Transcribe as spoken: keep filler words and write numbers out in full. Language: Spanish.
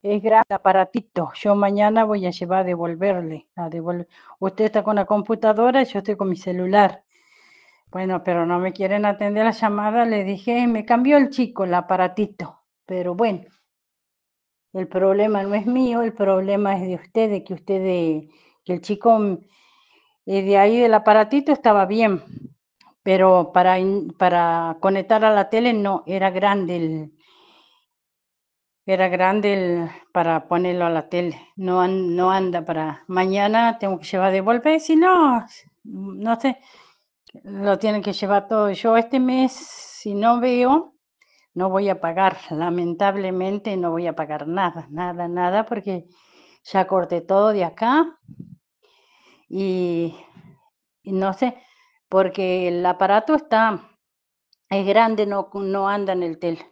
Es grande el aparatito. Yo mañana voy a llevar a devolverle, a devolver. Usted está con la computadora y yo estoy con mi celular. Bueno, pero no me quieren atender la llamada, le dije, me cambió el chico el aparatito. Pero bueno, el problema no es mío, el problema es de ustedes, que ustedes, que el chico mm, eh, de ahí del aparatito estaba bien, pero para, in- para conectar a la tele no, era grande el, era grande el, para ponerlo a la tele. No, an- no anda para. Mañana tengo que llevar a devolver, si no, no sé, lo tienen que llevar todo. Yo este mes, si no veo, no voy a pagar. Lamentablemente no voy a pagar nada, nada, nada, porque ya corté todo de acá y, y no sé, porque el aparato está, es grande, no, no anda en el tele.